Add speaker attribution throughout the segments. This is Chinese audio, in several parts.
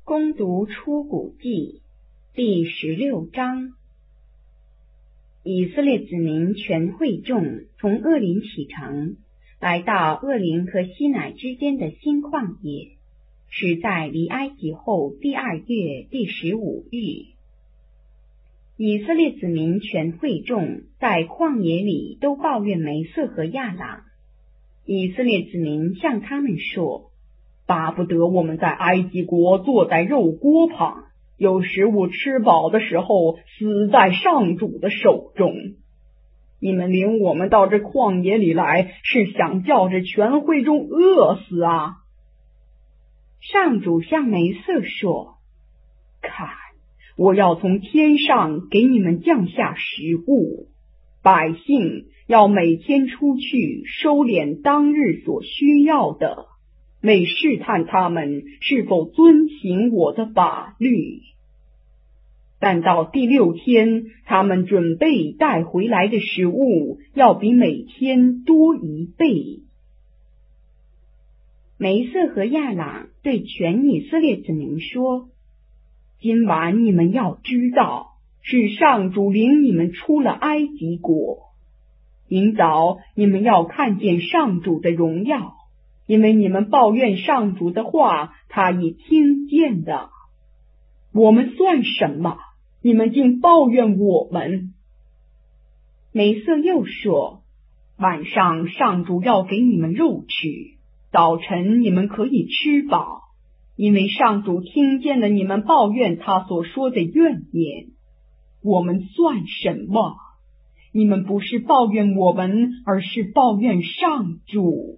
Speaker 1: 攻读出谷记第16章。以色列子民全会众从厄林启程，来到厄林和西乃之间的新旷野，是在离埃及后第2月第15日。以色列子民全会众在旷野里都抱怨梅瑟和亚朗。以色列子民向他们说，巴不得我们在埃及国坐在肉锅旁，有食物吃饱的时候死在上主的手中。你们领我们到这旷野里来，是想叫这全会众饿死啊？上主向梅瑟说，看，我要从天上给你们降下食物，百姓要每天出去收敛当日所需要的，每试探他们是否遵行我的法律。但到第6天，他们准备带回来的食物要比每天多1倍。梅瑟和亚朗对全以色列子民说，今晚你们要知道，是上主领你们出了埃及国。明早你们要看见上主的荣耀，因为你们抱怨上主的话，他已听见的。我们算什么？你们竟抱怨我们。梅瑟又说，晚上上主要给你们肉吃，早晨你们可以吃饱，因为上主听见了你们抱怨他所说的怨言。我们算什么？你们不是抱怨我们，而是抱怨上主。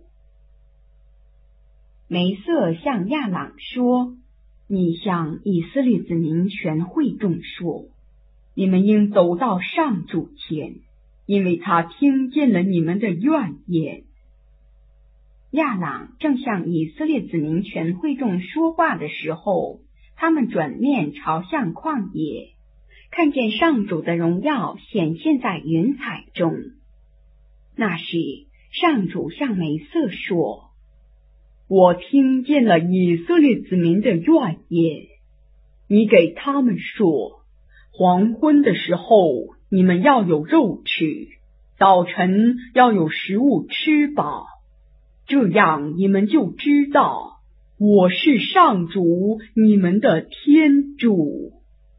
Speaker 1: 梅瑟向亚朗说，你向以色列子民全会众说，你们应走到上主前，因为他听见了你们的怨言。亚朗正向以色列子民全会众说话的时候，他们转面朝向旷野，看见上主的荣耀显现在云彩中。那时上主向梅瑟说，我听见了以色列子民的怨言，你给他们说，黄昏的时候你们要有肉吃，早晨要有食物吃饱，这样你们就知道我是上主你们的天主。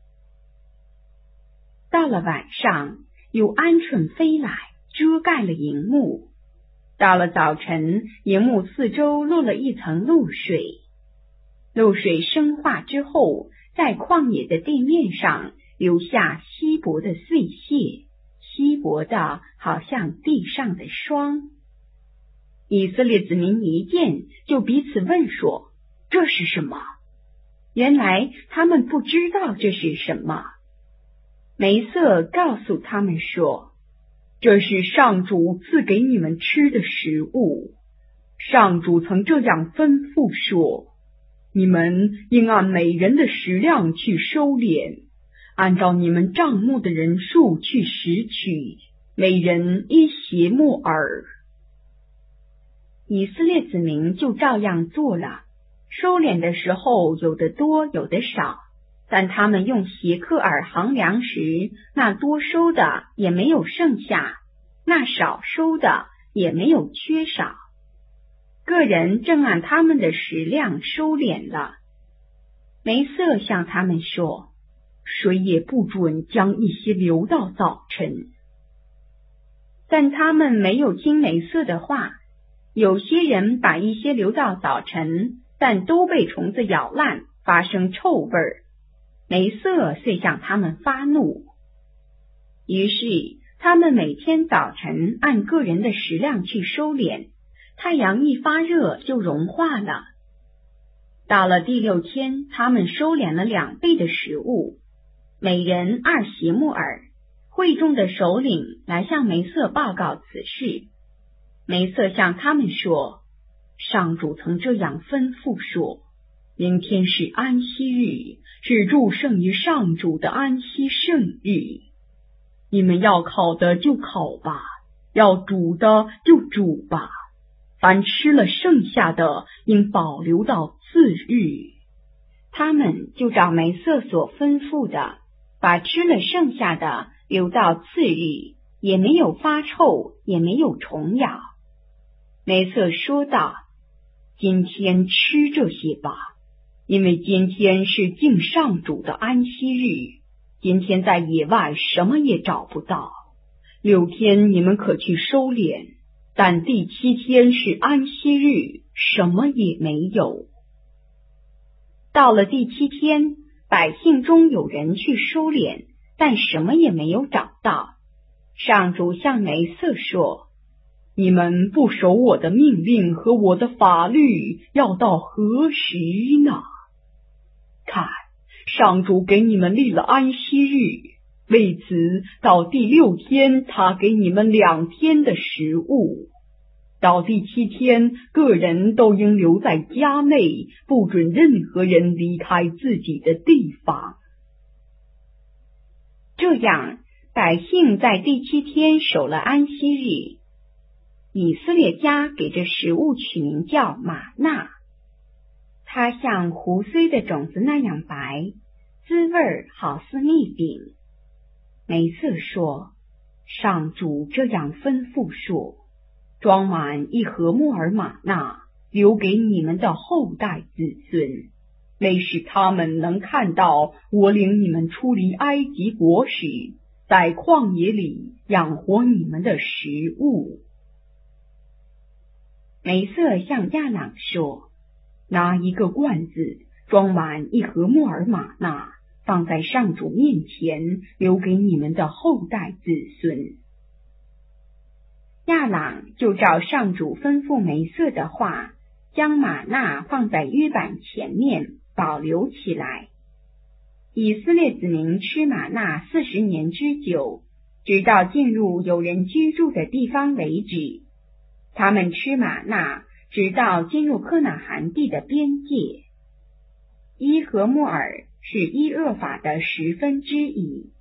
Speaker 1: 到了晚上，有鹌鹑飞来，遮盖了营幕。到了早晨，营幕四周落了一层露水。露水升化之后，在旷野的地面上留下稀薄的碎屑，稀薄的好像地上的霜。以色列子民一见，就彼此问说，这是什么？原来他们不知道这是什么。梅瑟告诉他们说，这是上主赐给你们吃的食物。上主曾这样吩咐说，你们应按每人的食量去收敛，按照你们帐幕的人数去拾取，每人1协木耳。以色列子民就照样做了，收敛的时候有的多有的少，但他们用协克尔衡量时，那多收的也没有剩下，那少收的也没有缺少。个人正按他们的食量收敛了。梅瑟向他们说，谁也不准将一些留到早晨。但他们没有听梅瑟的话，有些人把一些留到早晨，但都被虫子咬烂，发生臭味儿。梅瑟遂向他们发怒。于是他们每天早晨按个人的食量去收敛，太阳一发热就融化了。到了第6天，他们收敛了2倍的食物，每人2协木耳。会众的首领来向梅瑟报告此事。梅瑟向他们说，上主曾这样吩咐说，明天是安息日，是祝圣于上主的安息圣日。你们要烤的就烤吧，要煮的就煮吧，凡吃了剩下的，应保留到次日。 他们就照梅瑟所吩咐的，把吃了剩下的留到次日，也没有发臭，也没有虫咬。梅瑟说道：今天吃这些吧，因为今天是敬上主的安息日，今天在野外什么也找不到。6天你们可去收敛，但第7天是安息日，什么也没有。到了第7天，百姓中有人去收敛，但什么也没有找到。上主向梅瑟说：你们不守我的命令和我的法律，要到何时呢？看，上主给你们立了安息日，为此到第6天，他给你们2天的食物。到第7天，个人都应留在家内，不准任何人离开自己的地方。这样，百姓在第7天守了安息日。以色列家给这食物取名叫玛纳，它像胡荽的种子那样白，滋味好似蜜饼。梅瑟说：上主这样吩咐说，装满1盒木耳玛纳，留给你们的后代子孙，为使他们能看到我领你们出离埃及国时，在旷野里养活你们的食物。梅瑟向亚朗说：拿1个罐子，装满1盒木耳玛纳，放在上主面前，留给你们的后代子孙。亚朗就照上主吩咐梅瑟的话，将玛纳放在约版前面，保留起来。以色列子民吃玛纳40年之久，直到进入有人居住的地方为止。他们吃玛纳，直到进入科拿罕地的边界。1盒木耳是1厄法的1/10。